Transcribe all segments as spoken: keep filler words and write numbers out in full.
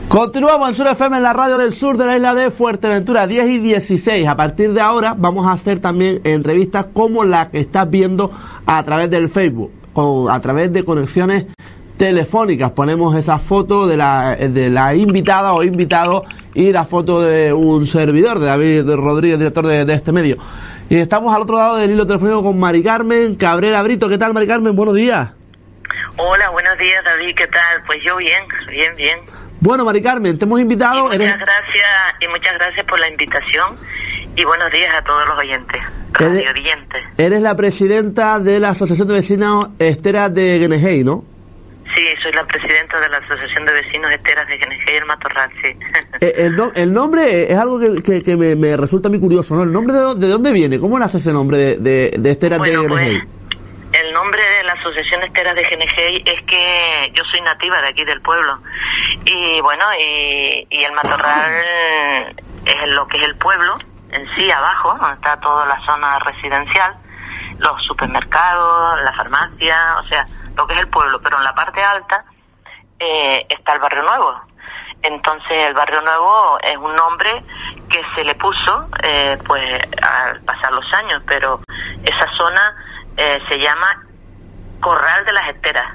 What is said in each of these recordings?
Continuamos en Sur F M, en la radio del sur de la isla de Fuerteventura, diez y dieciséis. A partir de ahora vamos a hacer también entrevistas como la que estás viendo a través del Facebook, con, a través de conexiones telefónicas. Ponemos esa foto de la, de la invitada o invitado y la foto de un servidor, de David Rodríguez, director de, de este medio. Y estamos al otro lado del hilo telefónico con Mari Carmen Cabrera Brito. ¿Qué tal, Mari Carmen? Buenos días. Hola, buenos días, David. ¿Qué tal? Pues yo bien, bien, bien. Bueno, Mari Carmen, te hemos invitado. Y muchas eres... gracias y muchas gracias por la invitación y buenos días a todos los oyentes, radio oyentes. Eres la presidenta de la Asociación de Vecinos Esteras de Guenegei, ¿no? Sí, soy la presidenta de la Asociación de Vecinos Esteras de Guenegei y el Matorral, sí. El, no, el nombre es algo que, que, que me, me resulta muy curioso, ¿no? ¿El nombre de, de dónde viene? ¿Cómo nace ese nombre de, de, de Esteras bueno, de Guenegei? Pues, el nombre de la Asociación Esteras de Guenegei es que yo soy nativa de aquí del pueblo y bueno, y, y el Matorral es lo que es el pueblo en sí, abajo, donde está toda la zona residencial, los supermercados, la farmacia, o sea, lo que es el pueblo, pero en la parte alta eh, está el Barrio Nuevo. Entonces el Barrio Nuevo es un nombre que se le puso eh, pues al pasar los años, pero esa zona eh, se llama Corral de las Esteras.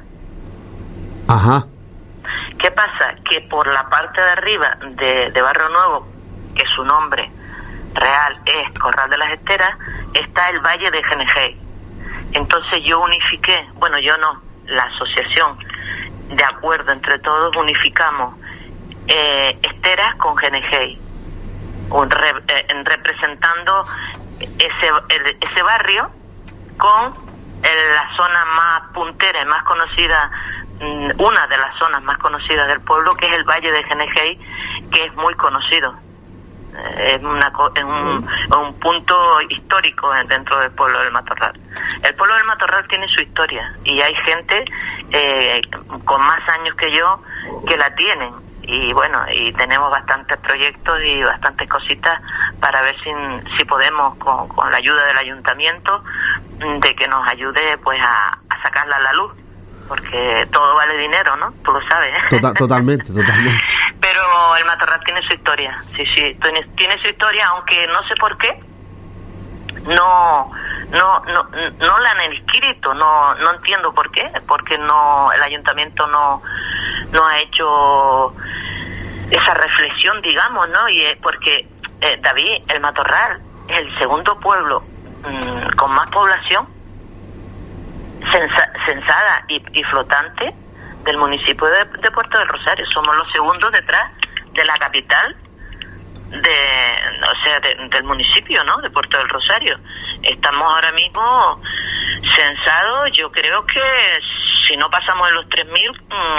Ajá. ¿Qué pasa? Que por la parte de arriba de, de Barrio Nuevo, que su nombre real es Corral de las Esteras, está el Valle de Guenegei. Entonces yo unifiqué, bueno, yo no, la asociación, de acuerdo entre todos, unificamos eh, Esteras con Guenegei, un re, eh, representando ese, el, ese barrio con el, la zona más puntera y más conocida, una de las zonas más conocidas del pueblo, que es el Valle de Guenegei, que es muy conocido. Es, una, es un, un punto histórico dentro del pueblo del Matorral. El pueblo del Matorral tiene su historia y hay gente eh, con más años que yo que la tienen y bueno, y tenemos bastantes proyectos y bastantes cositas para ver si, si podemos con, con la ayuda del ayuntamiento de que nos ayude pues a, a sacarla a la luz, porque todo vale dinero, ¿no? Tú lo sabes. Total, totalmente, totalmente. Pero el Matorral tiene su historia, sí, sí, tiene, tiene su historia, aunque no sé por qué no no no no la han inscrito, no no entiendo por qué, porque no el ayuntamiento no no ha hecho esa reflexión, digamos, ¿no? Y es porque eh, David, el Matorral es el segundo pueblo mmm, con más población censa, censada y, y flotante del municipio de, de Puerto del Rosario. Somos los segundos detrás de la capital de, o sea, de, del municipio, ¿no? De Puerto del Rosario. Estamos ahora mismo censados, yo creo que si no pasamos de los tres mil,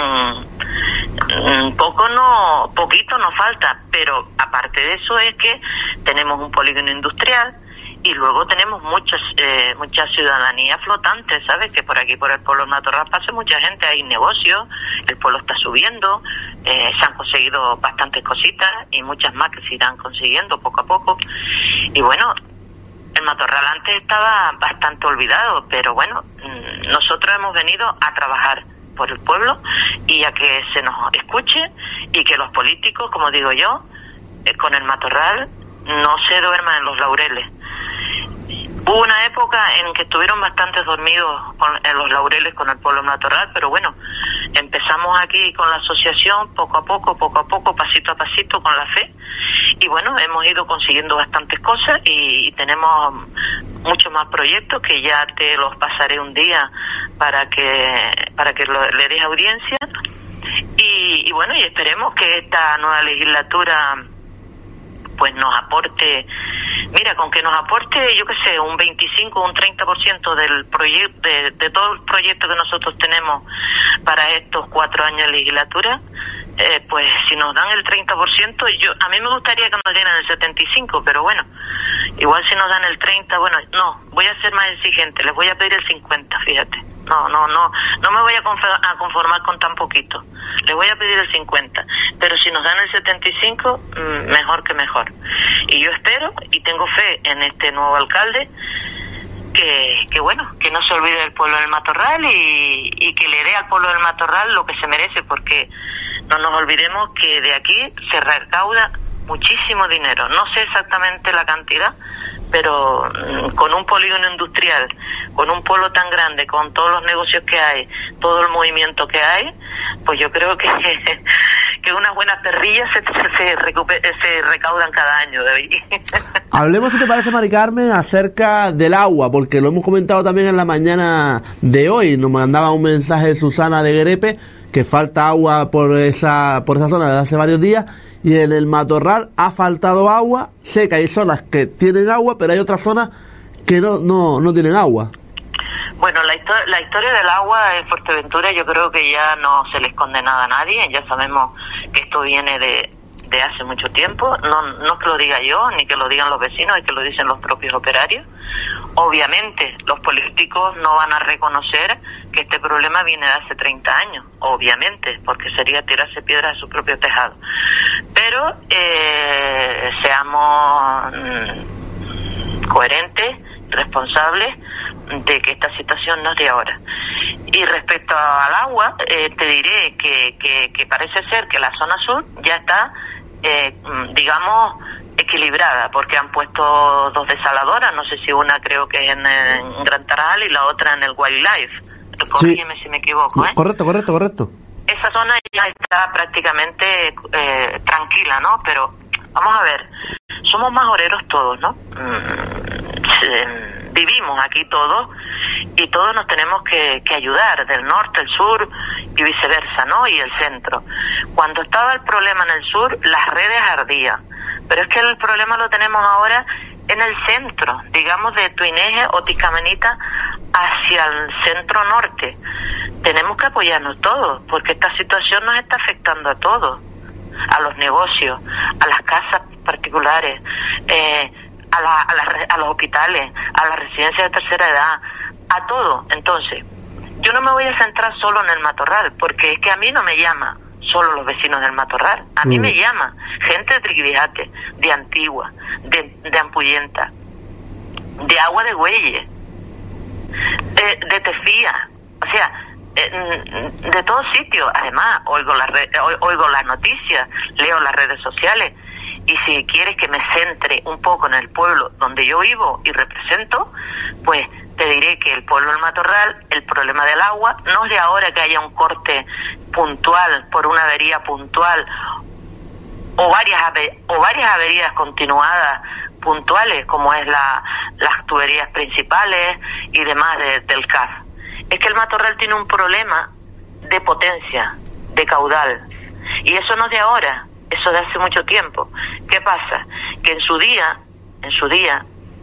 mmm, poco no, poquito nos falta, pero aparte de eso es que tenemos un polígono industrial y luego tenemos muchas eh, mucha ciudadanía flotante, ¿sabes? Que por aquí, por el pueblo del Matorral, pasa mucha gente, hay negocios, el pueblo está subiendo, eh, se han conseguido bastantes cositas y muchas más que se irán consiguiendo poco a poco. Y bueno, el Matorral antes estaba bastante olvidado, pero bueno, nosotros hemos venido a trabajar por el pueblo y a que se nos escuche y que los políticos, como digo yo, eh, con el Matorral no se duerman en los laureles. Hubo una época en que estuvieron bastante dormidos con, en los laureles con el pueblo Matorral, pero bueno, empezamos aquí con la asociación poco a poco, poco a poco, pasito a pasito, con la fe, y bueno, hemos ido consiguiendo bastantes cosas y, y tenemos muchos más proyectos que ya te los pasaré un día para que para que lo, le des audiencia y, y bueno, y esperemos que esta nueva legislatura pues nos aporte, mira, con que nos aporte, yo qué sé, un veinticinco o un treinta por ciento del proyecto, de, de todo el proyecto que nosotros tenemos para estos cuatro años de legislatura, eh, pues si nos dan el treinta por ciento, yo a mí me gustaría que nos dieran el setenta y cinco por ciento, pero bueno, igual si nos dan el treinta por ciento, bueno, no, voy a ser más exigente, les voy a pedir el cincuenta por ciento, fíjate. No, no, no, no me voy a conformar con tan poquito. Le voy a pedir el cincuenta, pero si nos dan el setenta y cinco, mejor que mejor. Y yo espero y tengo fe en este nuevo alcalde que, que bueno, que no se olvide del pueblo del Matorral y, y que le dé al pueblo del Matorral lo que se merece, porque no nos olvidemos que de aquí se recauda muchísimo dinero. No sé exactamente la cantidad, pero mmm, con un polígono industrial, con un pueblo tan grande, con todos los negocios que hay, todo el movimiento que hay, pues yo creo que que unas buenas perrillas se, se, recuper, se recaudan cada año de ahí. Hablemos, si te parece, Mari Carmen, acerca del agua, porque lo hemos comentado también en la mañana de hoy. Nos mandaba un mensaje Susana de Guerepe que falta agua por esa por esa zona desde hace varios días, y en el Matorral ha faltado agua. Sé que hay zonas que tienen agua, pero hay otras zonas que no no no tienen agua. Bueno, la, histor- la historia del agua en Fuerteventura yo creo que ya no se le esconde nada a nadie. Ya sabemos que esto viene de, de hace mucho tiempo. No, no que lo diga yo, ni que lo digan los vecinos, es que lo dicen los propios operarios. Obviamente, los políticos no van a reconocer que este problema viene de hace treinta años, obviamente, porque sería tirarse piedras a su propio tejado. Pero eh, seamos mmm, coherentes, responsables de que esta situación no es de ahora. Y respecto al agua, eh, te diré que, que, que parece ser que la zona sur ya está, eh, digamos, equilibrada, porque han puesto dos desaladoras, no sé si una creo que es en, en Gran Tarajal y la otra en el Wildlife. Corrígeme sí. si me equivoco, ¿eh? Correcto, correcto, correcto. Esa zona ya está prácticamente eh, tranquila, ¿no? Pero vamos a ver, somos majoreros todos, ¿no? Mm, vivimos aquí todos y todos nos tenemos que, que ayudar, del norte, el sur y viceversa, ¿no? Y el centro. Cuando estaba el problema en el sur, las redes ardían, pero es que el problema lo tenemos ahora en el centro, digamos de Tuineje o Tiscamanita hacia el centro norte. Tenemos que apoyarnos todos, porque esta situación nos está afectando a todos, a los negocios, a las casas particulares, eh, a, la, a, la, a los hospitales, a las residencias de tercera edad, a todo. Entonces, yo no me voy a centrar solo en el Matorral, porque es que a mí no me llama solo los vecinos del Matorral, a mí mm. me llama gente de Triquibijate, de Antigua, de, de Ampuyenta, de Agua de Güelle, de, de Tefía, o sea, de todos sitios. Además, oigo las re- oigo las noticias, leo las redes sociales, y si quieres que me centre un poco en el pueblo donde yo vivo y represento, pues te diré que el pueblo del Matorral, el problema del agua no es de ahora que haya un corte puntual por una avería puntual o varias ave- o varias averías continuadas puntuales, como es la las tuberías principales y demás de, del C A F. Es que el Matorral tiene un problema de potencia, de caudal, y eso no es de ahora, eso de hace mucho tiempo. ¿Qué pasa? Que en su día, en su día,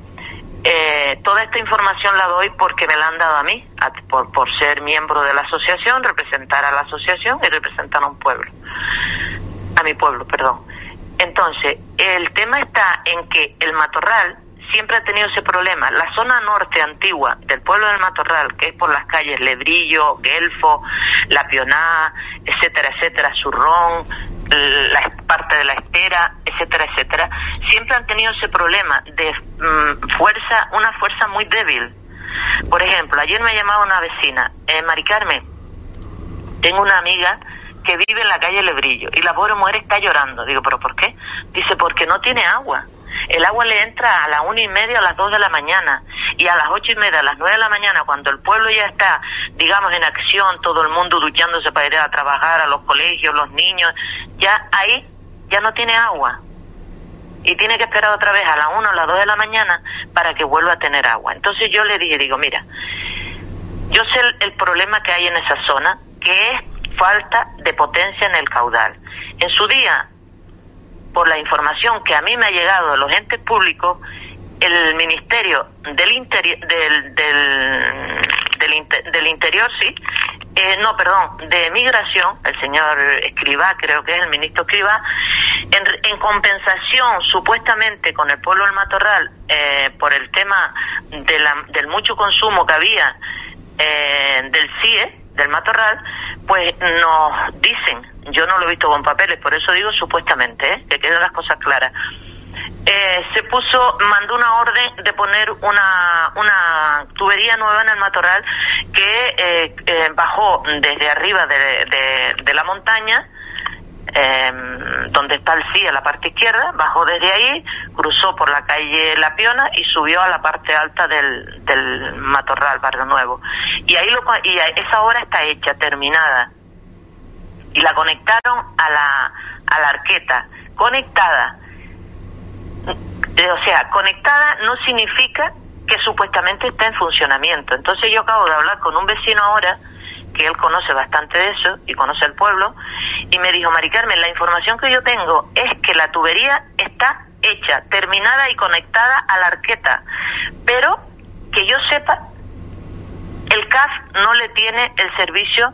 eh, toda esta información la doy porque me la han dado a mí, a, por, por ser miembro de la asociación, representar a la asociación y representar a un pueblo, a mi pueblo, perdón. Entonces, el tema está en que el Matorral siempre ha tenido ese problema. La zona norte antigua del pueblo del Matorral, que es por las calles Lebrillo, Guelfo, La Pioná, etcétera, etcétera, Zurrón, la parte de la Espera, etcétera, etcétera, siempre han tenido ese problema de mm, fuerza, una fuerza muy débil. Por ejemplo, ayer me llamaba una vecina, eh, Mari Carmen, tengo una amiga que vive en la calle Lebrillo y la pobre mujer está llorando. Digo, ¿pero por qué? Dice, porque no tiene agua. El agua le entra a las una y media, a las dos de la mañana, y a las ocho y media, a las nueve de la mañana, cuando el pueblo ya está, digamos, en acción, todo el mundo duchándose para ir a trabajar, a los colegios, los niños, ya ahí ya no tiene agua. Y tiene que esperar otra vez a las una o las dos de la mañana para que vuelva a tener agua. Entonces yo le dije, digo, mira, yo sé el, el problema que hay en esa zona, que es falta de potencia en el caudal. En su día, por la información que a mí me ha llegado de los entes públicos, el Ministerio del Interior, del, del, del, inter, del Interior, sí, eh, no, perdón, de Migración, el señor Escrivá, creo que es el ministro Escrivá, en, en compensación supuestamente con el pueblo del Matorral, eh, por el tema de la, del mucho consumo que había eh, del C I E, del Matorral, pues nos dicen, yo no lo he visto con papeles, por eso digo supuestamente, ¿eh? Que queden las cosas claras, eh, se puso, mandó una orden de poner una una tubería nueva en el Matorral que eh, eh, bajó desde arriba de, de, de la montaña eh, donde está el C I E, la parte izquierda, bajó desde ahí, cruzó por la calle La Piona y subió a la parte alta del, del Matorral, Barrio Nuevo. Y ahí lo, y esa obra está hecha, terminada. Y la conectaron a la, a la arqueta. Conectada. O sea, conectada no significa que supuestamente está en funcionamiento. Entonces yo acabo de hablar con un vecino ahora, que él conoce bastante de eso y conoce el pueblo, y me dijo: Mari Carmen, la información que yo tengo es que la tubería está hecha, terminada y conectada a la arqueta, pero que yo sepa, el C A F no le tiene el servicio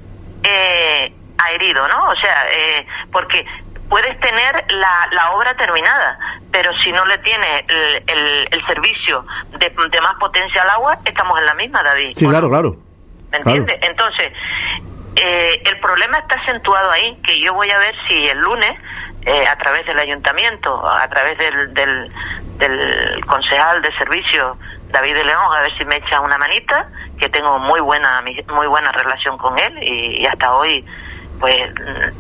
eh, adherido, ¿no? O sea, eh, porque puedes tener la, la obra terminada, pero si no le tiene el, el, el servicio de, de más potencia al agua, estamos en la misma, David. Sí, claro, claro. ¿Me entiendes? Claro. Entonces, eh, el problema está acentuado ahí, que yo voy a ver si el lunes, eh, a través del ayuntamiento, a través del, del, del concejal de servicio, David de León, a ver si me echa una manita, que tengo muy buena muy buena relación con él, y, y hasta hoy, pues,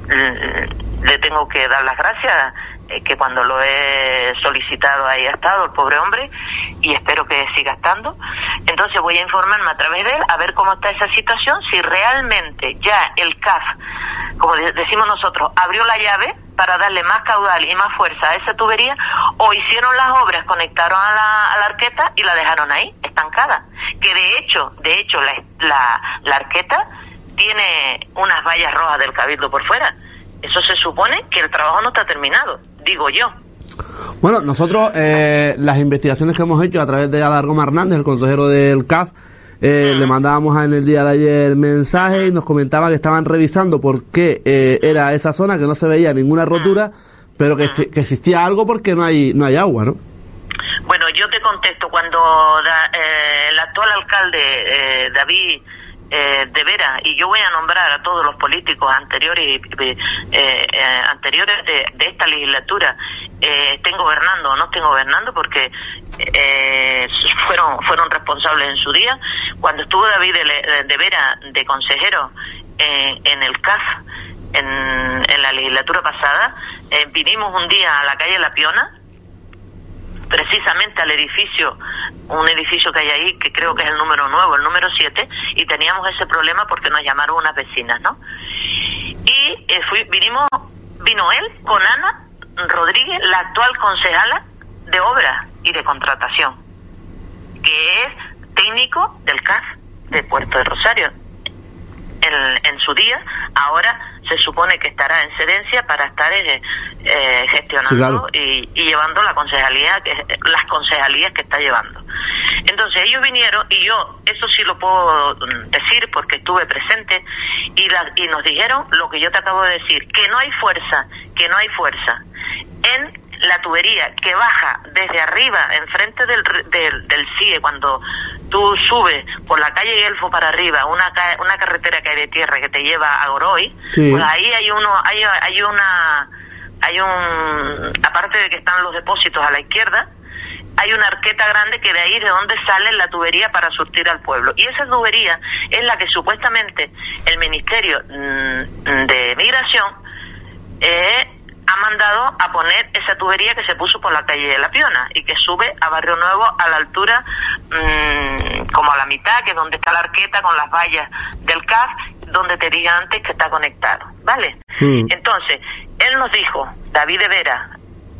le tengo que dar las gracias, eh, que cuando lo he solicitado ahí ha estado el pobre hombre, y espero que siga estando. Entonces voy a informarme a través de él a ver cómo está esa situación, si realmente ya el C A F, como decimos nosotros, abrió la llave para darle más caudal y más fuerza a esa tubería, o hicieron las obras, conectaron a la, a la arqueta y la dejaron ahí, estancada. Que de hecho, de hecho la, la, la arqueta tiene unas vallas rojas del Cabildo por fuera. Eso se supone que el trabajo no está terminado, digo yo. Bueno, nosotros, eh, las investigaciones que hemos hecho a través de Alargoma Hernández, el consejero del C A F, eh, uh-huh. le mandábamos en el día de ayer mensaje y nos comentaba que estaban revisando por qué eh, era esa zona, que no se veía ninguna rotura, pero que, uh-huh. que existía algo porque no hay no hay agua, ¿no? Bueno, yo te contesto, cuando da, eh, el actual alcalde, eh, David Eh, de Vera, y yo voy a nombrar a todos los políticos anteriores eh, eh, anteriores de, de esta legislatura, eh, estén gobernando o no estén gobernando, porque eh, fueron fueron responsables en su día. Cuando estuvo David de, de Vera de consejero en, en el C A F en, en la legislatura pasada, eh, vinimos un día a la calle La Piona, precisamente al edificio, un edificio que hay ahí, que creo que es el número nuevo, el número siete, y teníamos ese problema porque nos llamaron unas vecinas, ¿no? Y eh, fui, vinimos, vino él con Ana Rodríguez, la actual concejala de obra y de contratación, que es técnico del C A F de Puerto de Rosario. En, en su día, ahora se supone que estará en Cedencia para estar eh, eh, gestionando, sí, claro. y, y llevando la concejalía, que, las concejalías que está llevando. Entonces ellos vinieron, y yo eso sí lo puedo decir porque estuve presente, y, la, y nos dijeron lo que yo te acabo de decir, que no hay fuerza, que no hay fuerza en la tubería que baja desde arriba, enfrente del, del, del C I E, cuando tú subes por la calle Elfo para arriba, una una carretera que hay de tierra que te lleva a Goroy, sí. Pues ahí hay uno, hay, hay una, hay un, aparte de que están los depósitos a la izquierda, hay una arqueta grande que de ahí es de donde sale la tubería para surtir al pueblo. Y esa tubería es la que supuestamente el Ministerio de Migración eh, ha mandado a poner esa tubería que se puso por la calle de La Piona y que sube a Barrio Nuevo a la altura, mmm, como a la mitad, que es donde está la arqueta con las vallas del C A F, donde te dije antes que está conectado, ¿vale? Sí. Entonces, él nos dijo, David de Vera,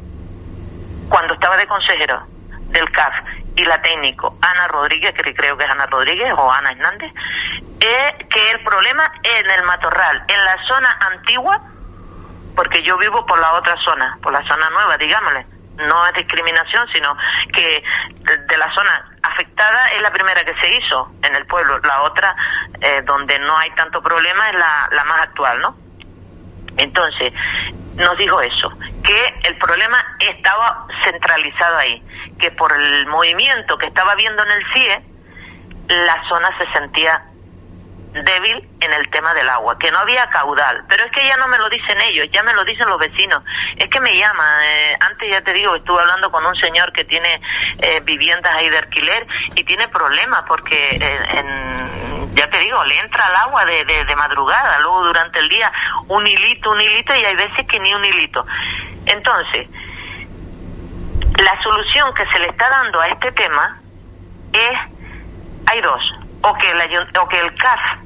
cuando estaba de consejero del C A F, y la técnico Ana Rodríguez, que creo que es Ana Rodríguez o Ana Hernández, eh, que el problema es en el Matorral, en la zona antigua, porque yo vivo por la otra zona, por la zona nueva, digámosle. No es discriminación, sino que de la zona afectada es la primera que se hizo en el pueblo. La otra, eh, donde no hay tanto problema, es la, la más actual, ¿no? Entonces, nos dijo eso, que el problema estaba centralizado ahí, que por el movimiento que estaba viendo en el C I E, la zona se sentía débil en el tema del agua, que no había caudal, pero es que ya no me lo dicen ellos, ya me lo dicen los vecinos, es que me llaman, eh, antes ya te digo, estuve hablando con un señor que tiene eh, viviendas ahí de alquiler y tiene problemas porque eh, en, ya te digo, le entra el agua de, de, de madrugada, luego durante el día un hilito, un hilito y hay veces que ni un hilito. Entonces, la solución que se le está dando a este tema es, hay dos, o que el, o que el C A F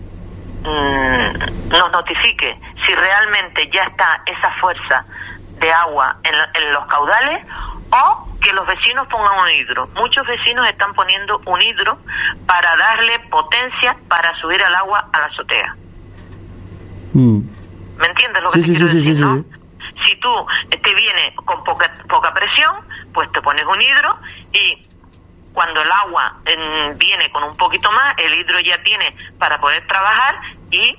mmm, nos notifique si realmente ya está esa fuerza de agua en, en los caudales, o que los vecinos pongan un hidro. Muchos vecinos están poniendo un hidro para darle potencia para subir el agua a la azotea. Mm. ¿Me entiendes lo que sí, te sí, quiero sí, decir, sí, no? Sí. Si tú te viene con poca, poca presión, pues te pones un hidro y cuando el agua eh, viene con un poquito más, el hidro ya tiene para poder trabajar y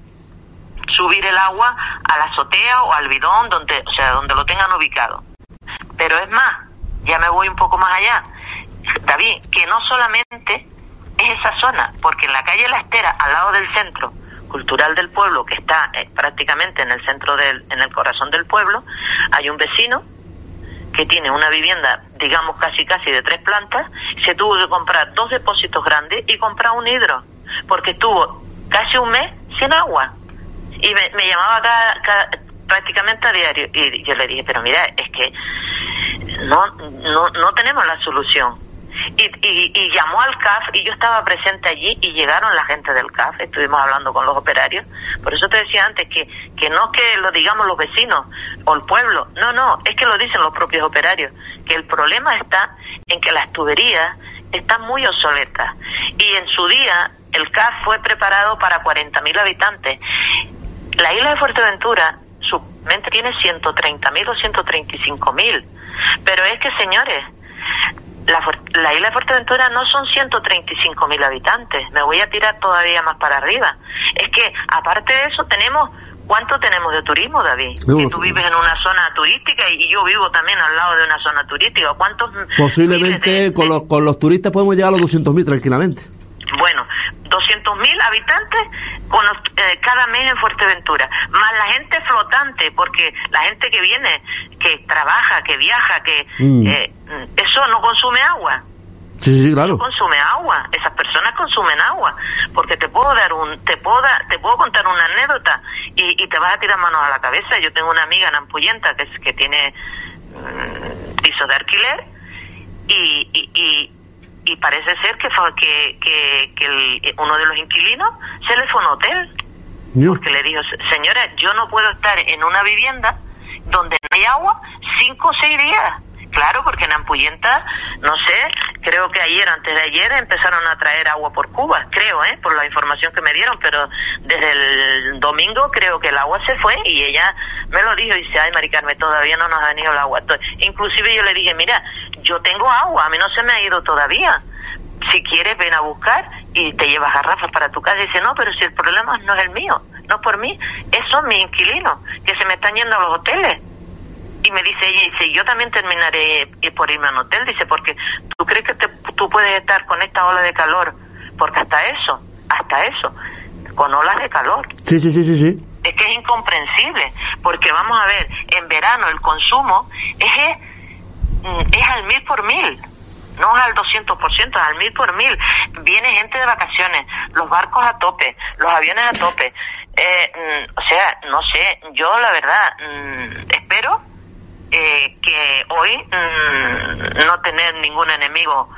subir el agua a la azotea o al bidón, donde, o sea, donde lo tengan ubicado. Pero es más, ya me voy un poco más allá, David, que no solamente es esa zona, porque en la calle La Estera, al lado del centro cultural del pueblo, que está eh, prácticamente en el centro del, en el corazón del pueblo, hay un vecino que tiene una vivienda, digamos casi casi de tres plantas, se tuvo que comprar dos depósitos grandes y comprar un hidro, porque estuvo casi un mes sin agua. Y me, me llamaba cada, cada, prácticamente a diario, y yo le dije, pero mira, es que no no no tenemos la solución. Y, y, y llamó al C A F y yo estaba presente allí y llegaron la gente del C A F, estuvimos hablando con los operarios. Por eso te decía antes que, que no que lo digamos los vecinos o el pueblo, no, no, es que lo dicen los propios operarios, que el problema está en que las tuberías están muy obsoletas y en su día el C A F fue preparado para cuarenta mil habitantes. La isla de Fuerteventura su mente tiene ciento treinta mil o ciento treinta y cinco mil, pero es que, señores, La, la isla de Fuerteventura no son ciento treinta y cinco mil habitantes, me voy a tirar todavía más para arriba. Es que, aparte de eso, tenemos, ¿cuánto tenemos de turismo, David? No, que tú vives en una zona turística y yo vivo también al lado de una zona turística. ¿Cuántos? Posiblemente de, con, de, los, con los turistas podemos llegar a los doscientos mil tranquilamente. Bueno, doscientos mil habitantes con los, eh, cada mes en Fuerteventura, más la gente flotante, porque la gente que viene, que trabaja, que viaja, que mm. eh, eso no consume agua. Sí, sí, claro. No consume agua, esas personas consumen agua, porque te puedo dar un, te puedo dar, te puedo contar una anécdota y, y te vas a tirar manos a la cabeza. Yo tengo una amiga en Ampullenta que es, que tiene mmm, pisos de alquiler y, y, y y parece ser que fue que, que, que el, uno de los inquilinos se le fue a un hotel, no. Porque le dijo, señora, yo no puedo estar en una vivienda donde no hay agua cinco o seis días. Claro, porque en Ampullenta, no sé, creo que ayer, antes de ayer, empezaron a traer agua por Cuba, creo, ¿eh? Por la información que me dieron, pero desde el domingo creo que el agua se fue y ella me lo dijo y dice, ay, Mari Carmen, todavía no nos ha venido el agua. Inclusive yo le dije, mira, yo tengo agua, a mí no se me ha ido todavía. Si quieres, ven a buscar y te llevas garrafas para tu casa. Y dice, no, pero si el problema no es el mío, no es por mí, esos son mis inquilinos, que se me están yendo a los hoteles. Y me dice ella, dice, yo también terminaré por irme a un hotel, dice, porque tú crees que te, tú puedes estar con esta ola de calor, porque hasta eso, hasta eso, con olas de calor. Sí, sí, sí, sí, sí. Es que es incomprensible, porque vamos a ver, en verano el consumo es, es al mil por mil, no es al doscientos por ciento, es al mil por mil. Viene gente de vacaciones, los barcos a tope, los aviones a tope. Eh, o sea, no sé, yo la verdad espero Eh, que hoy mmm, no tener ningún enemigo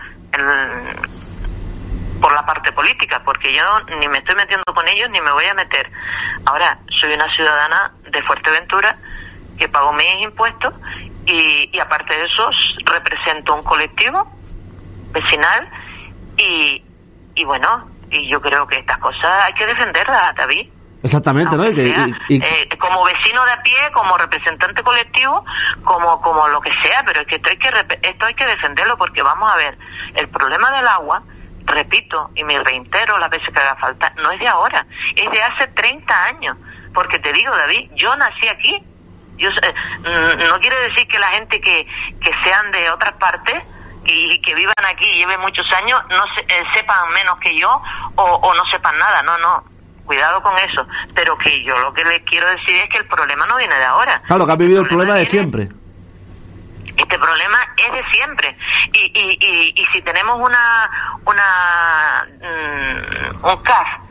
en, por la parte política, porque yo ni me estoy metiendo con ellos ni me voy a meter. Ahora, soy una ciudadana de Fuerteventura que pago mis impuestos y, y aparte de eso represento un colectivo vecinal y, y bueno, y yo creo que estas cosas hay que defenderlas, David. Exactamente, ¿no? Y que, sea, y, y... Eh, como vecino de a pie, como representante colectivo, como como lo que sea, pero es que esto hay que esto hay que defenderlo, porque vamos a ver, el problema del agua, repito y me reitero las veces que haga falta, no es de ahora, es de hace treinta años, porque te digo, David, yo nací aquí. Yo eh, no quiere decir que la gente que que sean de otras partes y que vivan aquí y lleven muchos años no se, eh, sepan menos que yo o, o no sepan nada, no, no, cuidado con eso, pero que yo lo que les quiero decir es que el problema no viene de ahora. Claro, que ha vivido el problema, el problema de viene, siempre. Este problema es de siempre y, y, y, y si tenemos una una mmm, un C A F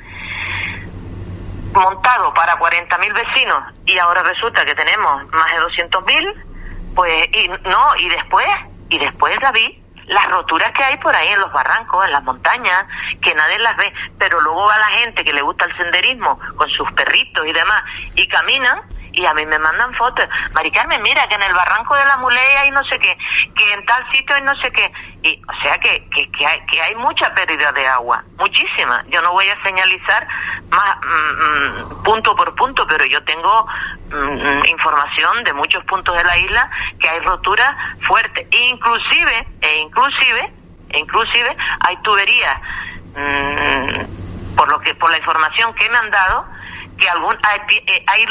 montado para cuarenta mil vecinos y ahora resulta que tenemos más de doscientos mil, pues y no y después y después David, las roturas que hay por ahí en los barrancos, en las montañas, que nadie las ve, pero luego va la gente que le gusta el senderismo con sus perritos y demás y caminan y a mí me mandan fotos. Mari Carmen, mira que en el barranco de la Mulea hay no sé qué, que en tal sitio hay no sé qué. Y, o sea que, que, que, hay, que hay mucha pérdida de agua, muchísima. Yo no voy a señalizar más mm, punto por punto, pero yo tengo mm, información de muchos puntos de la isla que hay roturas fuertes. E inclusive, e inclusive, e inclusive hay tuberías, mmm, por lo que, por la información que me han dado, que algún hay, hay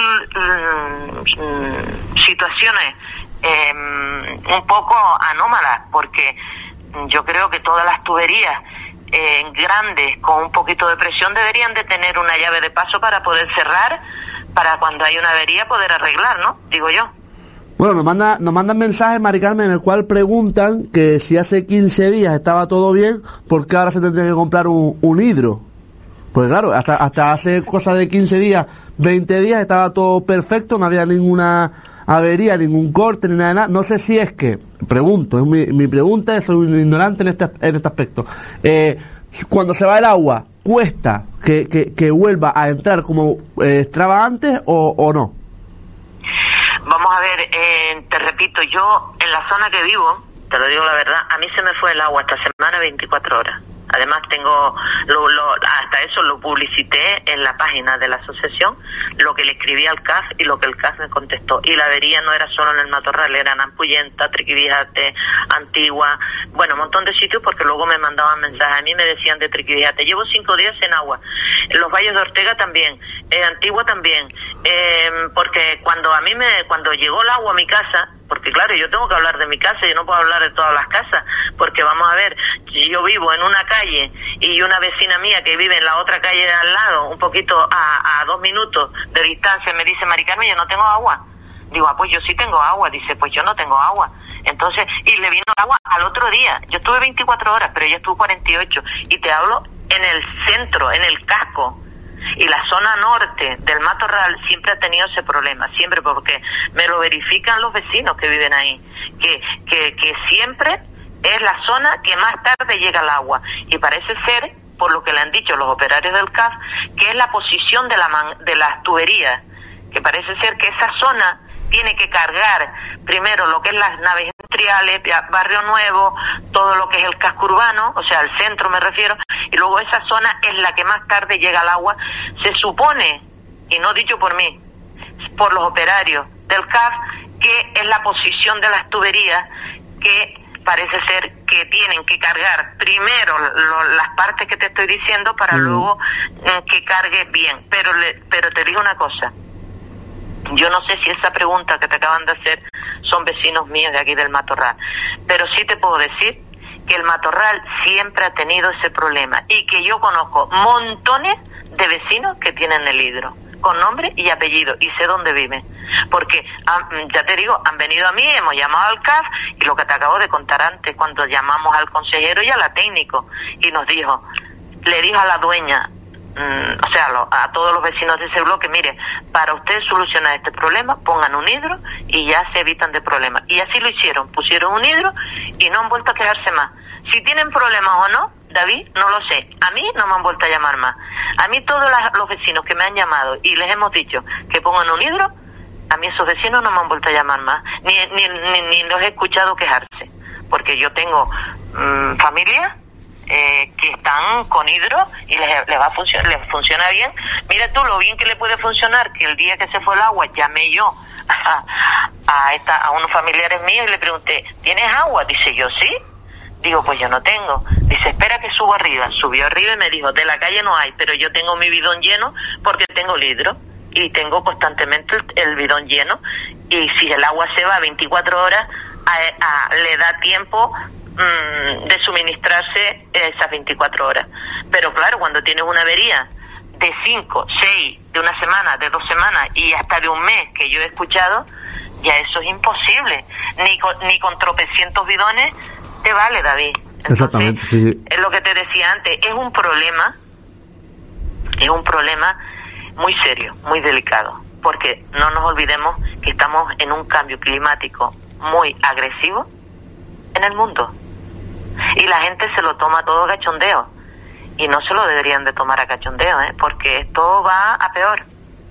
um, situaciones eh, un poco anómalas, porque yo creo que todas las tuberías eh, grandes con un poquito de presión deberían de tener una llave de paso para poder cerrar, para cuando hay una avería poder arreglar, ¿no? Digo yo. Bueno, nos manda, nos mandan mensajes, Mari Carmen, en el cual preguntan que si hace quince días estaba todo bien, ¿por qué ahora se tendría que comprar un, un hidro? Pues claro, hasta hasta hace cosa de quince días, veinte días estaba todo perfecto, no había ninguna avería, ningún corte, ni nada de nada. No sé si es que, pregunto, es mi, mi pregunta, soy un ignorante en este, en este aspecto. Eh, cuando se va el agua, ¿cuesta que, que, que vuelva a entrar como eh, entraba antes o, o no? Vamos a ver, eh, te repito, yo en la zona que vivo, te lo digo la verdad, a mí se me fue el agua esta semana veinticuatro horas. Además tengo, lo, lo, hasta eso lo publicité en la página de la asociación, lo que le escribí al C A F y lo que el C A F me contestó. Y la avería no era solo en el Matorral, era en Ampuyenta, Triquibijate, Antigua, bueno, un montón de sitios, porque luego me mandaban mensajes. A mí me decían de Triquibijate, llevo cinco días en agua. En los valles de Ortega también, en Antigua también, eh, porque cuando a mí me, cuando llegó el agua a mi casa, porque claro, yo tengo que hablar de mi casa, yo no puedo hablar de todas las casas, porque vamos a ver, yo vivo en una calle y una vecina mía que vive en la otra calle de al lado, un poquito a, a dos minutos de distancia, me dice, Mari Carmen, yo no tengo agua. Digo, ah, pues yo sí tengo agua. Dice, pues yo no tengo agua. Entonces, y le vino agua al otro día. Yo estuve veinticuatro horas, pero ella estuvo cuarenta y ocho. Y te hablo en el centro, en el casco. Y la zona norte del Matorral siempre ha tenido ese problema, siempre, porque me lo verifican los vecinos que viven ahí, que, que, que siempre es la zona que más tarde llega el agua. Y parece ser, por lo que le han dicho los operarios del C A F, que es la posición de, la man, de las tuberías, que parece ser que esa zona tiene que cargar primero lo que es las naves industriales, Barrio Nuevo, todo lo que es el casco urbano, o sea, el centro me refiero, y luego esa zona es la que más tarde llega al agua. Se supone, y no dicho por mí, por los operarios del C A F, que es la posición de las tuberías que parece ser que tienen que cargar primero lo, las partes que te estoy diciendo para mm. luego eh, que cargue bien. Pero, le, pero te digo una cosa, yo no sé si esa pregunta que te acaban de hacer son vecinos míos de aquí del Matorral, pero sí te puedo decir que el Matorral siempre ha tenido ese problema y que yo conozco montones de vecinos que tienen el hidro, con nombre y apellido, y sé dónde viven, porque han, ya te digo, han venido a mí, hemos llamado al C A F, y lo que te acabo de contar antes, cuando llamamos al consejero y a la técnico, y nos dijo, le dijo a la dueña, o sea, a todos los vecinos de ese bloque, mire, para ustedes solucionar este problema, pongan un hidro y ya se evitan de problemas. Y así lo hicieron, pusieron un hidro y no han vuelto a quejarse más. Si tienen problemas o no, David, no lo sé. A mí no me han vuelto a llamar más. A mí todos los vecinos que me han llamado y les hemos dicho que pongan un hidro, a mí esos vecinos no me han vuelto a llamar más. Ni, ni, ni, ni los he escuchado quejarse. Porque yo tengo mmm, familia Eh, que están con hidro y les, les va a funcionar, les funciona bien. Mira tú lo bien que le puede funcionar, que el día que se fue el agua llamé yo a, a, esta, a unos familiares míos y le pregunté, ¿tienes agua? Dice, yo sí. Digo, pues yo no tengo. Dice, espera que subo arriba. Subió arriba y me dijo, de la calle no hay, pero yo tengo mi bidón lleno porque tengo el hidro y tengo constantemente el, el bidón lleno, y si el agua se va veinticuatro horas a, a, le da tiempo mmm, de suministrarse esas veinticuatro horas. Pero claro, cuando tienes una avería de cinco, seis, de una semana, de dos semanas y hasta de un mes, que yo he escuchado, ya eso es imposible. Ni con, ni con tropecientos bidones te vale, David. Entonces, exactamente, sí, sí. Es lo que te decía antes, es un problema, es un problema muy serio, muy delicado, porque no nos olvidemos que estamos en un cambio climático muy agresivo en el mundo. Y la gente se lo toma todo a cachondeo. Y no se lo deberían de tomar a cachondeo, ¿eh? Porque esto va a peor.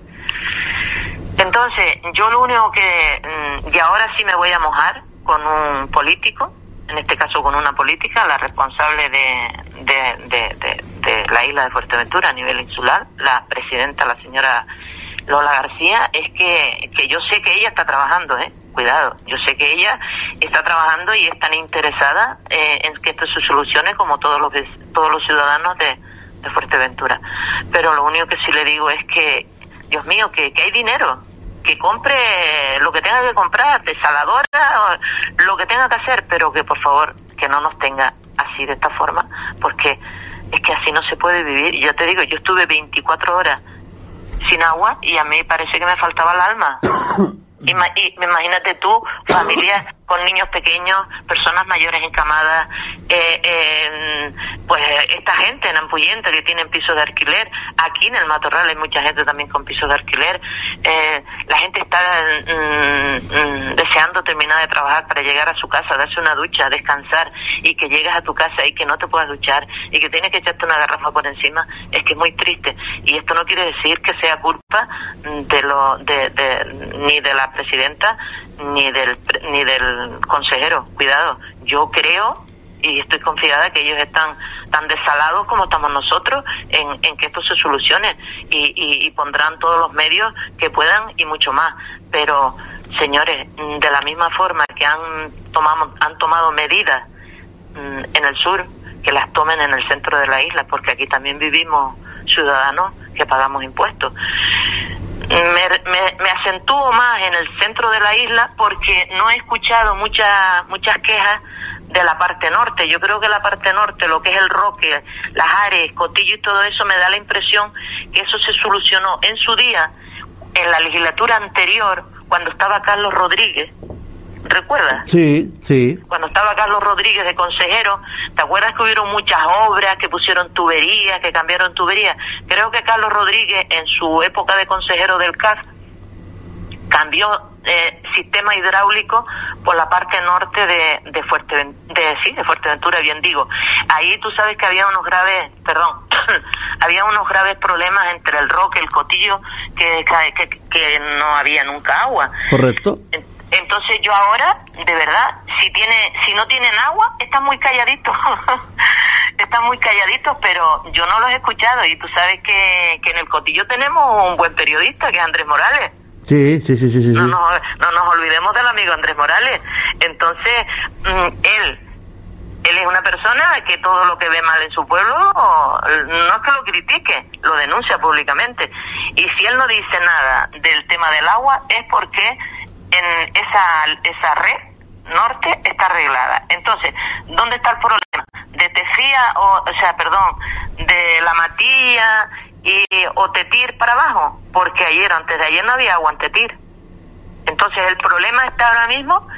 Entonces, yo lo único que... Y ahora sí me voy a mojar con un político, en este caso con una política, la responsable de, de, de, de, de la isla de Fuerteventura a nivel insular, la presidenta, la señora Lola García, es que, que yo sé que ella está trabajando, ¿eh? Cuidado, yo sé que ella está trabajando y es tan interesada eh, en que esto se solucione como todos los todos los ciudadanos de, de Fuerteventura. Pero lo único que sí le digo es que, Dios mío, que, que hay dinero, que compre lo que tenga que comprar, desaladora, lo que tenga que hacer, pero que por favor que no nos tenga así de esta forma, porque es que así no se puede vivir. Yo te digo, yo estuve veinticuatro horas sin agua y a mí parece que me faltaba el alma. Ima- y imagínate tú, familias con niños pequeños, personas mayores encamadas, eh, eh, pues esta gente en Ampuyente que tienen pisos de alquiler, aquí en el Matorral hay mucha gente también con pisos de alquiler, eh, la gente está mm, mm, deseando terminar de trabajar para llegar a su casa, darse una ducha, descansar, y que llegas a tu casa y que no te puedas duchar y que tienes que echarte una garrafa por encima, es que es muy triste. Y esto no quiere decir que sea culpa de lo de, de ni de la presidenta ni del ni del consejero. Cuidado, yo creo y estoy confiada que ellos están tan desalados como estamos nosotros en, en que esto se solucione y, y, y pondrán todos los medios que puedan y mucho más. Pero señores, de la misma forma que han tomado han tomado medidas en el sur, que las tomen en el centro de la isla, porque aquí también vivimos ciudadanos que pagamos impuestos. Me, me, me acentúo más en el centro de la isla porque no he escuchado muchas muchas quejas de la parte norte. Yo creo que la parte norte, lo que es el Roque, Las Ares, Cotillo y todo eso, me da la impresión que eso se solucionó en su día, en la legislatura anterior, cuando estaba Carlos Rodríguez. ¿Recuerdas? Sí, sí. Cuando estaba Carlos Rodríguez de consejero, ¿te acuerdas que hubieron muchas obras, que pusieron tuberías, que cambiaron tuberías? Creo que Carlos Rodríguez, en su época de consejero del C A F, cambió eh, sistema hidráulico por la parte norte de, de, Fuerteventura, de, sí, de Fuerteventura, bien digo. Ahí tú sabes que había unos graves, perdón, había unos graves problemas entre el Roque y el Cotillo, que, que, que no había nunca agua. Correcto. Entonces yo ahora, de verdad, si tiene, si no tienen agua, están muy calladitos, están muy calladitos, pero yo no los he escuchado. Y tú sabes que, que en el Cotillo tenemos un buen periodista, que es Andrés Morales. Sí, sí, sí, sí, sí. No nos, no nos olvidemos del amigo Andrés Morales. Entonces, él, él es una persona que todo lo que ve mal en su pueblo, no es que lo critique, lo denuncia públicamente. Y si él no dice nada del tema del agua, es porque en esa esa red norte está arreglada. Entonces, ¿dónde está el problema? De Tefía, o, o sea, perdón, de La Matilla y o Tetir para abajo, porque ayer, antes de ayer no había agua en Tetir. Entonces, el problema está ahora mismo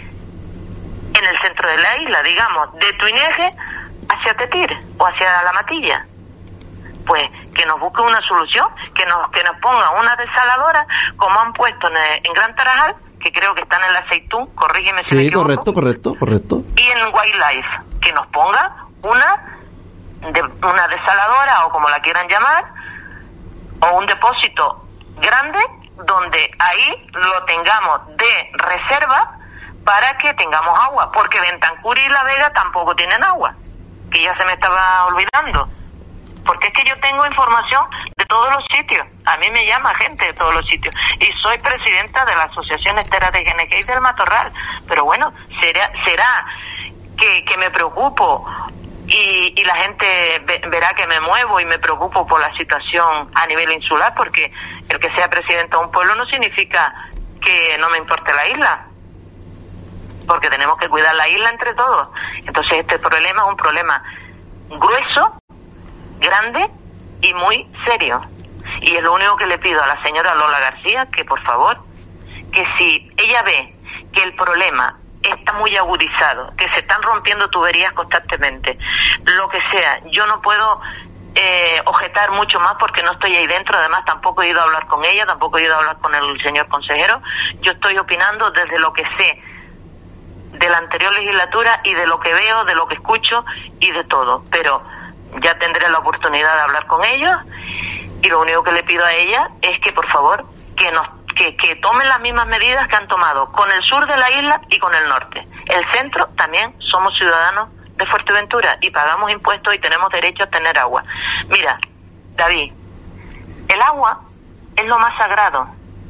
en el centro de la isla, digamos, de Tuineje hacia Tetir o hacia La Matilla. Pues que nos busque una solución, que nos que nos ponga una desaladora, como han puesto en, en Gran Tarajal, que creo que están en la Aceitún, corrígeme si sí, me equivoco. correcto, correcto, correcto. Y en Wildlife, que nos ponga una de, una desaladora, o como la quieran llamar, o un depósito grande, donde ahí lo tengamos de reserva para que tengamos agua, porque Bentancur y La Vega tampoco tienen agua, que ya se me estaba olvidando. Porque es que yo tengo información de todos los sitios. A mí me llama gente de todos los sitios. Y soy presidenta de la Asociación Estera de Genequey del Matorral. Pero bueno, será será que, que me preocupo y, y la gente ve, verá que me muevo y me preocupo por la situación a nivel insular, porque el que sea presidenta de un pueblo no significa que no me importe la isla. porque tenemos que cuidar la isla entre todos. Entonces este problema es un problema grueso, grande y muy serio. Y es lo único que le pido a la señora Lola García, que por favor, que si ella ve que el problema está muy agudizado, que se están rompiendo tuberías constantemente, lo que sea, yo no puedo eh, objetar mucho más porque no estoy ahí dentro, además tampoco he ido a hablar con ella, tampoco he ido a hablar con el señor consejero, yo estoy opinando desde lo que sé de la anterior legislatura y de lo que veo, de lo que escucho y de todo, pero ya tendré la oportunidad de hablar con ellos y lo único que le pido a ella es que por favor que nos que, que tomen las mismas medidas que han tomado con el sur de la isla y con el norte. El centro también somos ciudadanos de Fuerteventura y pagamos impuestos y tenemos derecho a tener agua. Mira, David, el agua es lo más sagrado,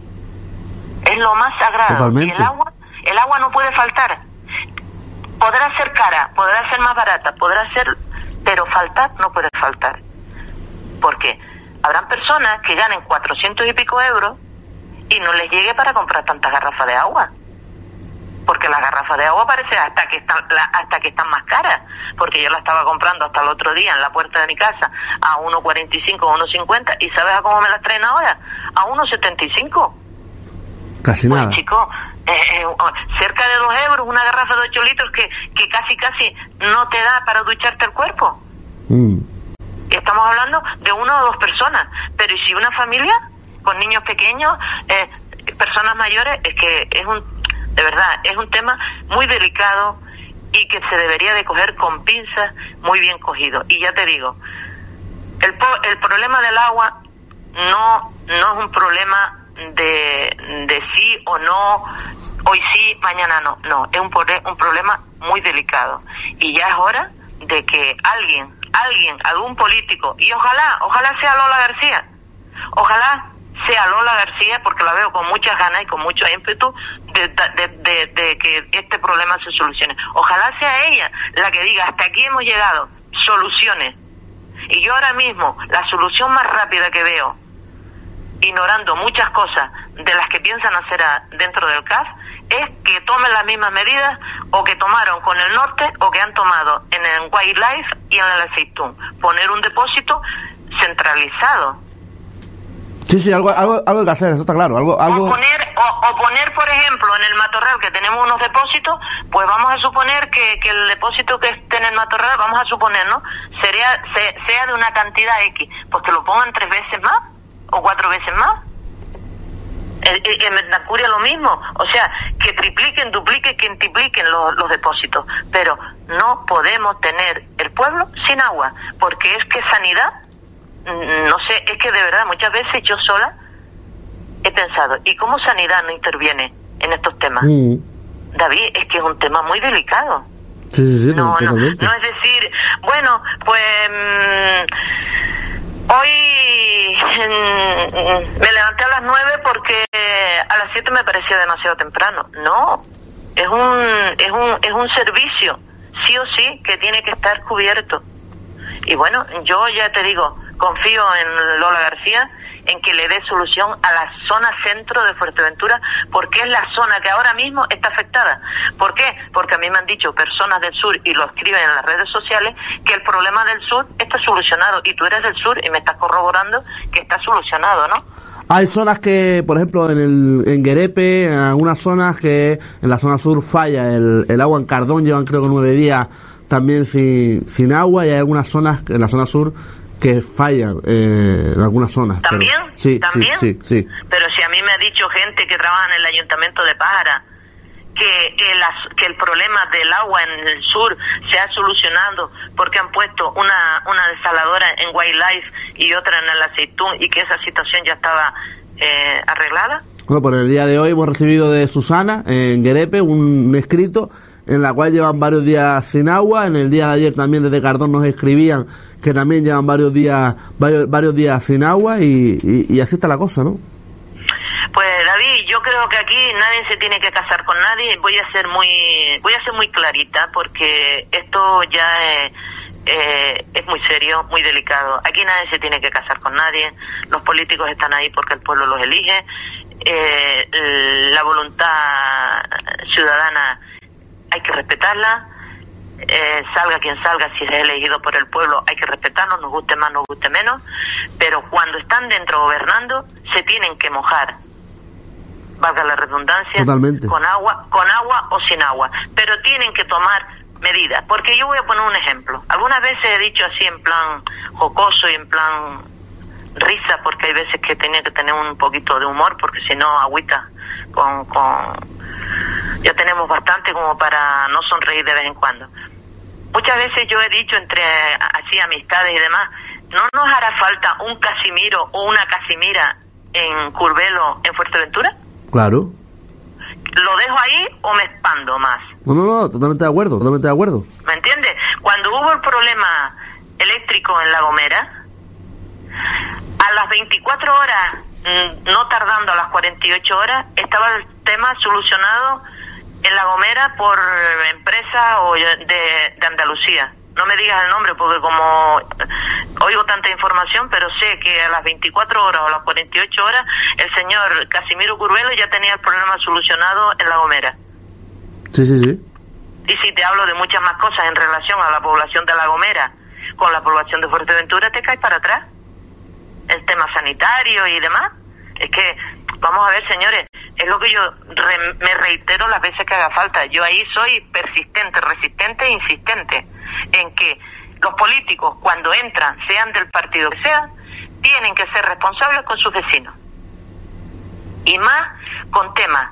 es lo más sagrado. Totalmente. Y el agua, el agua no puede faltar. Podrá ser cara, podrá ser más barata, podrá ser, pero faltar no puede faltar. Porque habrán personas que ganen cuatrocientos y pico euros y no les llegue para comprar tantas garrafas de agua, porque las garrafas de agua parece hasta que están la, hasta que están más caras, porque yo la estaba comprando hasta el otro día en la puerta de mi casa a uno cuarenta y cinco, uno cincuenta, y ¿sabes a cómo me las traen ahora? A uno setenta y cinco. Casi pues, nada. Chico, eh, eh, cerca de dos euros una garrafa de ocho litros que, que casi casi no te da para ducharte el cuerpo. Mm. Estamos hablando de una o dos personas, pero ¿y si una familia con niños pequeños, eh, personas mayores? Es que es un, de verdad, es un tema muy delicado y que se debería de coger con pinzas, muy bien cogido. Y ya te digo, el, po- el problema del agua no, no es un problema de, de sí o no, hoy sí, mañana no, no, es un, pro- un problema muy delicado. Y ya es hora de que alguien, alguien, algún político, y ojalá, ojalá sea Lola García, ojalá sea Lola García, porque la veo con muchas ganas y con mucho ímpetu de, de, de, de que este problema se solucione. Ojalá sea ella la que diga, hasta aquí hemos llegado, soluciones. Y yo ahora mismo, la solución más rápida que veo, ignorando muchas cosas de las que piensan hacer a, dentro del C A F, es que tomen las mismas medidas o que tomaron con el norte o que han tomado en el Wildlife y en el Aceitún. Poner un depósito centralizado. Sí, sí, algo, algo, algo hay que hacer, eso está claro. Algo, algo... O poner, o, o poner, por ejemplo, en el matorral que tenemos unos depósitos, pues vamos a suponer que, que el depósito que esté en el matorral, vamos a suponer, ¿no? Sería, se, sea de una cantidad X, pues que lo pongan tres veces más o cuatro veces más. En Mercuria lo mismo, o sea, que tripliquen, dupliquen, que multipliquen los, los depósitos, pero no podemos tener el pueblo sin agua, porque es que sanidad, no sé, es que de verdad muchas veces yo sola he pensado, ¿y cómo sanidad no interviene en estos temas? Mm. David, es que es un tema muy delicado. Sí, sí, sí, no, no, totalmente. no es decir, bueno, pues mmm, hoy mmm, me levanté a las nueve porque a las siete me parecía demasiado temprano. No, es un, es un, es un servicio, sí o sí, que tiene que estar cubierto. Y bueno, yo ya te digo, confío en Lola García, en que le dé solución a la zona centro de Fuerteventura, porque es la zona que ahora mismo está afectada. ¿Por qué? Porque a mí me han dicho personas del sur, y lo escriben en las redes sociales, que el problema del sur está solucionado, y tú eres del sur y me estás corroborando que está solucionado, ¿no? Hay zonas que, por ejemplo, en el en Guerepe, en algunas zonas que en la zona sur falla el, el agua. En Cardón llevan creo que nueve días también sin, sin agua, y hay algunas zonas en la zona sur que fallan eh, en algunas zonas. ¿También? Pero, sí, ¿También? sí, sí, sí. Pero si a mí me ha dicho gente que trabaja en el ayuntamiento de Pájara que, que, las, que el problema del agua en el sur se ha solucionado porque han puesto una, una desaladora en Wildlife y otra en el Aceitún, y que esa situación ya estaba eh, arreglada. Bueno, por el día de hoy hemos recibido de Susana en Guerepe un escrito en la cual llevan varios días sin agua. En el día de ayer también desde Cardón nos escribían que también llevan varios días varios, varios días sin agua, y, y, y así está la cosa, ¿no? Pues David, yo creo que aquí nadie se tiene que casar con nadie. Voy a ser muy voy a ser muy clarita, porque esto ya es, eh, es muy serio, muy delicado. Aquí nadie se tiene que casar con nadie. Los políticos están ahí porque el pueblo los elige. Eh, la voluntad ciudadana hay que respetarla, eh, salga quien salga, si es elegido por el pueblo, hay que respetarnos, nos guste más, nos guste menos, pero cuando están dentro gobernando, se tienen que mojar, valga la redundancia, totalmente, con agua, con agua o sin agua, pero tienen que tomar medidas, porque yo voy a poner un ejemplo. Algunas veces he dicho así en plan jocoso y en plan risa, porque hay veces que tenía que tener un poquito de humor, porque si no, agüita, con, con ya tenemos bastante como para no sonreír de vez en cuando. Muchas veces yo he dicho entre así amistades y demás, ¿no nos hará falta un Casimiro o una Casimira en Curbelo, en Fuerteventura? Claro. ¿Lo dejo ahí o me expando más? No, no, no, totalmente de acuerdo, totalmente de acuerdo. ¿Me entiendes? Cuando hubo el problema eléctrico en La Gomera, a las veinticuatro horas, no tardando a las cuarenta y ocho horas, estaba el tema solucionado en La Gomera por empresa o de, de Andalucía. No me digas el nombre porque como oigo tanta información, pero sé que a las veinticuatro horas o a las cuarenta y ocho horas el señor Casimiro Curbelo ya tenía el problema solucionado en La Gomera. Sí, sí, sí. Y si te hablo de muchas más cosas en relación a la población de La Gomera con la población de Fuerteventura, te caes para atrás. El tema sanitario y demás. Es que, vamos a ver, señores, es lo que yo re, me reitero las veces que haga falta. Yo ahí soy persistente, resistente e insistente en que los políticos, cuando entran, sean del partido que sean, tienen que ser responsables con sus vecinos. Y más con temas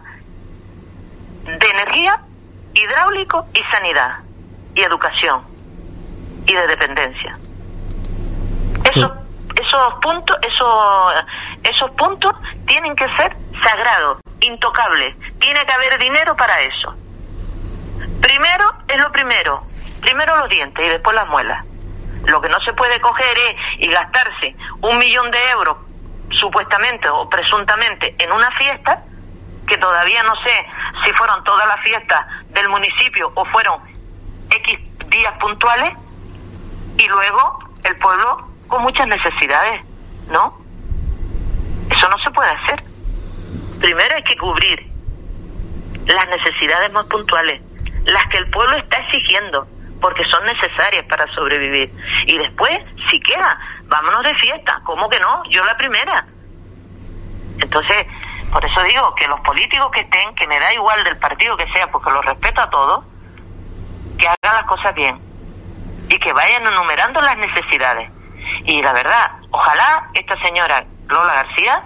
de energía, hidráulico y sanidad, y educación, y de dependencia. Esos, esos puntos, esos, esos puntos tienen que ser sagrados, intocables. Tiene que haber dinero para eso. Primero es lo primero. Primero los dientes y después las muelas. Lo que no se puede coger es y gastarse un millón de euros, supuestamente o presuntamente, en una fiesta, que todavía no sé si fueron todas las fiestas del municipio o fueron X días puntuales, y luego el pueblo con muchas necesidades, ¿no? Eso no se puede hacer. Primero hay que cubrir las necesidades más puntuales, las que el pueblo está exigiendo, porque son necesarias para sobrevivir. Y después, si queda, vámonos de fiesta. ¿Cómo que no? Yo la primera. Entonces, por eso digo que los políticos que estén, que me da igual del partido que sea, porque los respeto a todos, que hagan las cosas bien y que vayan enumerando las necesidades. Y la verdad, ojalá esta señora Lola García,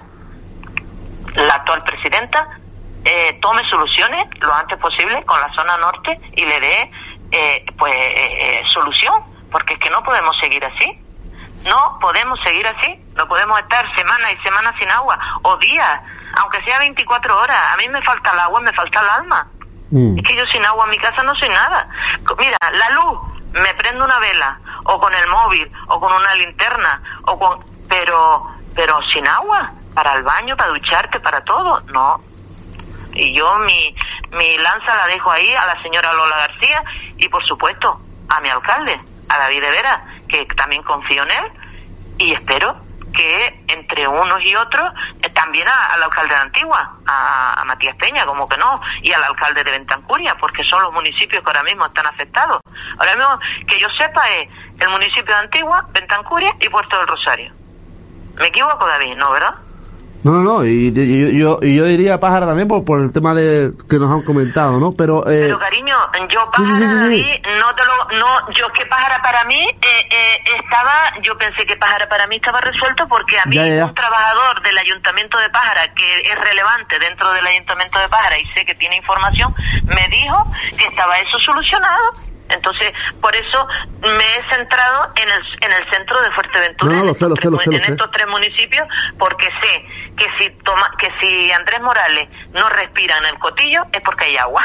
la actual presidenta, eh, tome soluciones lo antes posible con la zona norte y le dé eh, pues eh, eh, solución, porque es que no podemos seguir así. No podemos seguir así. No podemos estar semanas y semanas sin agua, o días, aunque sea veinticuatro horas. A mí me falta el agua, me falta el alma. Mm. Es que yo sin agua en mi casa no soy nada. Mira, la luz, me prendo una vela, o con el móvil, o con una linterna, o con... Pero, pero sin agua, para el baño, para ducharte, para todo, no. Y yo mi, mi lanza la dejo ahí a la señora Lola García y, por supuesto, a mi alcalde, a David de Vera, que también confío en él, y espero que entre unos y otros, eh, también a, al alcalde de Antigua, a, a Matías Peña, como que no, y al alcalde de Bentancurria, porque son los municipios que ahora mismo están afectados. Ahora mismo, que yo sepa, es el municipio de Antigua, Bentancurria y Puerto del Rosario. ¿Me equivoco, David? ¿No, verdad? No, no, no, y, y, yo, y yo diría Pájara también por, por el tema de que nos han comentado, ¿no? Pero, eh... Pero cariño, yo Pájara, sí, sí, sí, sí. David, no te lo, no, yo que Pájara para mí eh, eh, estaba, yo pensé que Pájara para mí estaba resuelto, porque a mí ya, ya, ya. un trabajador del Ayuntamiento de Pájara, que es relevante dentro del Ayuntamiento de Pájara y sé que tiene información, me dijo que estaba eso solucionado. Entonces, por eso me he centrado en el en el centro de Fuerteventura, no, no, en, lo estos, sé, lo tres, sé, lo sé, en lo sé. estos tres municipios, porque sé que si toma, que si Andrés Morales no respira en el Cotillo es porque hay agua.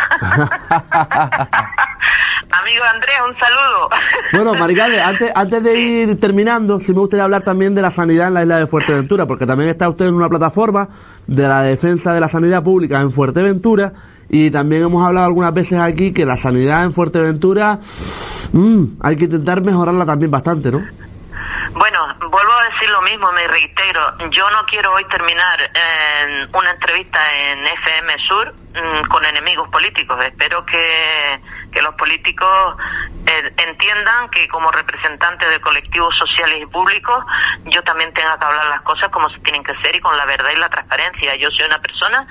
Amigo Andrés, un saludo. Bueno, Maricarmen, antes, antes de ir terminando, sí me gustaría hablar también de la sanidad en la isla de Fuerteventura, porque también está usted en una plataforma de la defensa de la sanidad pública en Fuerteventura, y también hemos hablado algunas veces aquí que la sanidad en Fuerteventura mmm, hay que intentar mejorarla también bastante, ¿no? Bueno, vuelvo a decir lo mismo, me reitero. Yo no quiero hoy terminar en una entrevista en F M Sur mmm, con enemigos políticos. Espero que, que los políticos eh, entiendan que como representantes de colectivos sociales y públicos, yo también tenga que hablar las cosas como se tienen que ser y con la verdad y la transparencia. Yo soy una persona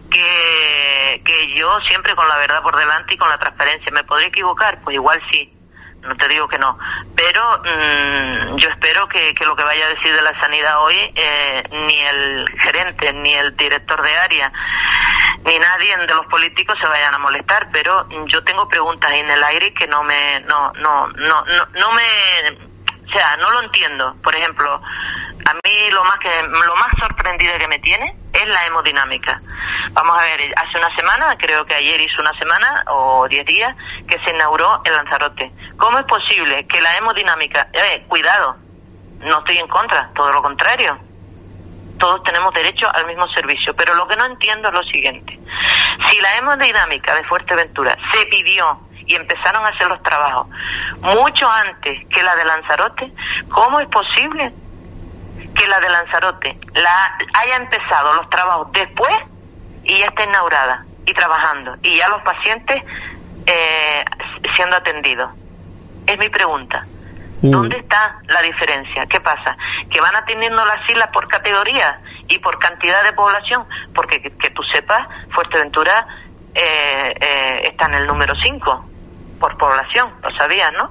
que, que yo siempre con la verdad por delante y con la transparencia. ¿Me podría equivocar? Pues igual sí. No te digo que no, pero mmm, yo espero que, que lo que vaya a decir de la sanidad hoy, eh, ni el gerente, ni el director de área, ni nadie de los políticos se vayan a molestar, pero yo tengo preguntas en el aire que no me, no, no, no, no, no me, o sea, no lo entiendo. Por ejemplo, a mí lo más que, lo más sorprendido que me tiene es la hemodinámica. Vamos a ver, hace una semana, creo que ayer hizo una semana o diez días, que se inauguró el Lanzarote. ¿Cómo es posible que la hemodinámica, eh, cuidado, no estoy en contra, todo lo contrario, todos tenemos derecho al mismo servicio, pero lo que no entiendo es lo siguiente: si la hemodinámica de Fuerteventura se pidió y empezaron a hacer los trabajos mucho antes que la de Lanzarote, ¿cómo es posible que la de Lanzarote la haya empezado los trabajos después y ya está inaugurada y trabajando y ya los pacientes eh, siendo atendidos? Es mi pregunta. ¿Dónde está la diferencia? ¿Qué pasa? ¿Que van atendiendo las islas por categoría y por cantidad de población? Porque que, que tú sepas, Fuerteventura eh, eh, está en el número cinco por población, lo sabías, ¿no?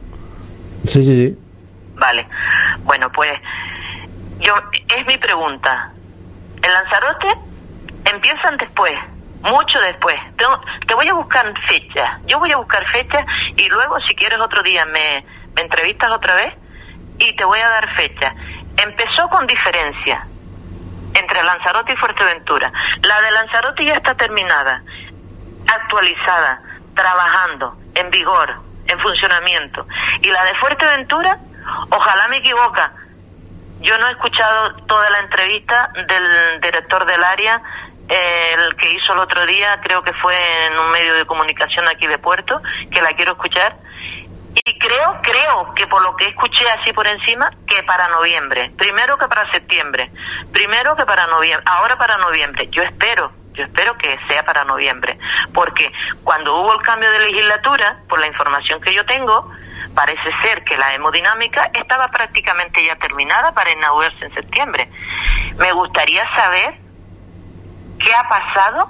Sí, sí, sí. Vale. Bueno, pues yo es mi pregunta. En Lanzarote empiezan después, mucho después. Te, te voy a buscar fechas. Yo voy a buscar fechas y luego, si quieres, otro día me, me entrevistas otra vez y te voy a dar fechas. Empezó con diferencia entre Lanzarote y Fuerteventura. La de Lanzarote ya está terminada, actualizada, trabajando, en vigor, en funcionamiento. Y la de Fuerteventura, ojalá me equivoca, yo no he escuchado toda la entrevista del director del área, eh, el que hizo el otro día, creo que fue en un medio de comunicación aquí de Puerto, que la quiero escuchar. Y creo, creo que por lo que escuché así por encima, que para noviembre. Primero que para septiembre. Primero que para noviembre. Ahora para noviembre. Yo espero, yo espero que sea para noviembre. Porque cuando hubo el cambio de legislatura, por la información que yo tengo, parece ser que la hemodinámica estaba prácticamente ya terminada para inaugurarse en septiembre. Me gustaría saber qué ha pasado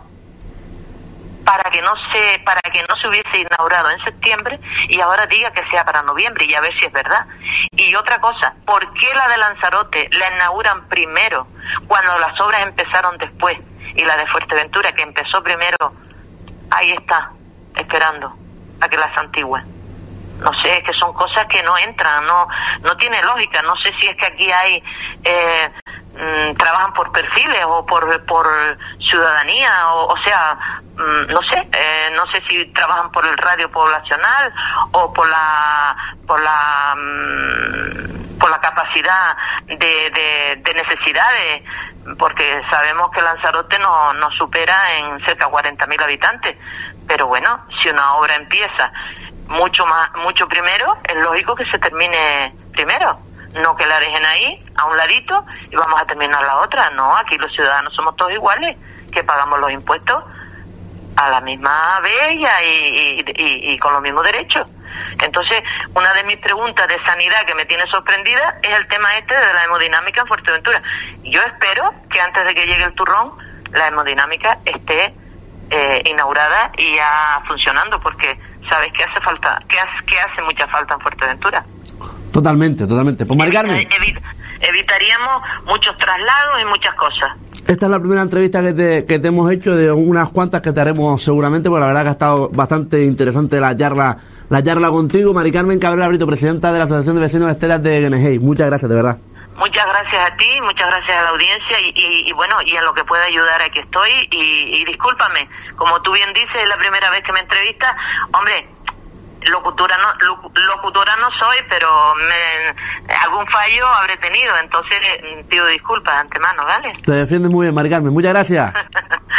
para que no se para que no se hubiese inaugurado en septiembre y ahora diga que sea para noviembre y a ver si es verdad. Y otra cosa, ¿por qué la de Lanzarote la inauguran primero cuando las obras empezaron después y la de Fuerteventura, que empezó primero, ahí está, esperando a que las santigüen? No sé, es que son cosas que no entran, no no tiene lógica. No sé si es que aquí hay eh, mmm, trabajan por perfiles o por por ciudadanía, o, o sea, mmm, no sé, eh, no sé si trabajan por el radio poblacional o por la por la mmm, por la capacidad de, de, de necesidades, porque sabemos que Lanzarote no, no supera en cerca de cuarenta mil habitantes. Pero bueno, si una obra empieza mucho más, mucho primero, es lógico que se termine primero, no que la dejen ahí, a un ladito, y vamos a terminar la otra. No, aquí los ciudadanos somos todos iguales, que pagamos los impuestos a la misma vez y, y, y, y con los mismos derechos. Entonces, una de mis preguntas de sanidad que me tiene sorprendida es el tema este de la hemodinámica en Fuerteventura. Yo espero que antes de que llegue el turrón, la hemodinámica esté eh, inaugurada y ya funcionando, porque sabes que hace falta, que hace, que hace mucha falta en Fuerteventura. Totalmente, totalmente. Pues Mari Carmen, Evit, evitaríamos muchos traslados y muchas cosas. Esta es la primera entrevista que te, que te hemos hecho, de unas cuantas que te haremos seguramente, porque la verdad que ha estado bastante interesante la charla la charla contigo. Mari Carmen Cabrera Brito, presidenta de la Asociación de Vecinos de Estelas de Guenejey. Muchas gracias, de verdad. Muchas gracias a ti, muchas gracias a la audiencia y, y, y bueno, y en lo que pueda ayudar aquí estoy. Y, y discúlpame, como tú bien dices, es la primera vez que me entrevistas. Hombre, locutora no locutora no soy, pero me, algún fallo habré tenido, entonces pido disculpas de antemano, ¿vale? Te defiendes muy bien, Mari Carmen, muchas gracias.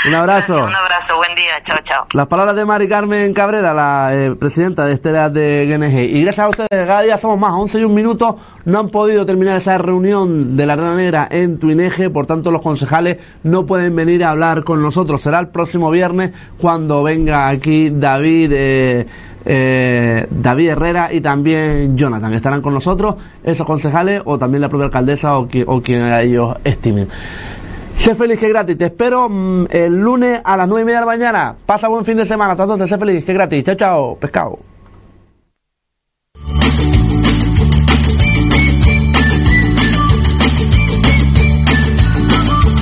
Un abrazo. Gracias, un abrazo, buen día, chao, chao. Las palabras de Mari Carmen Cabrera, la eh, presidenta de Esteras de G N G. Y gracias a ustedes, cada día somos más, once y un minutos, no han podido terminar esa reunión de la Arena Negra en Tuineje, por tanto los concejales no pueden venir a hablar con nosotros. Será el próximo viernes cuando venga aquí David, eh, eh, David Herrera y también Jonathan. Estarán con nosotros esos concejales o también la propia alcaldesa o, qui, o quien ellos estimen. Sé feliz, que gratis. Te espero mmm, el lunes a las nueve y media de la mañana. Pasa buen fin de semana. Hasta entonces, sé feliz, que gratis. Chao, chao, pescado.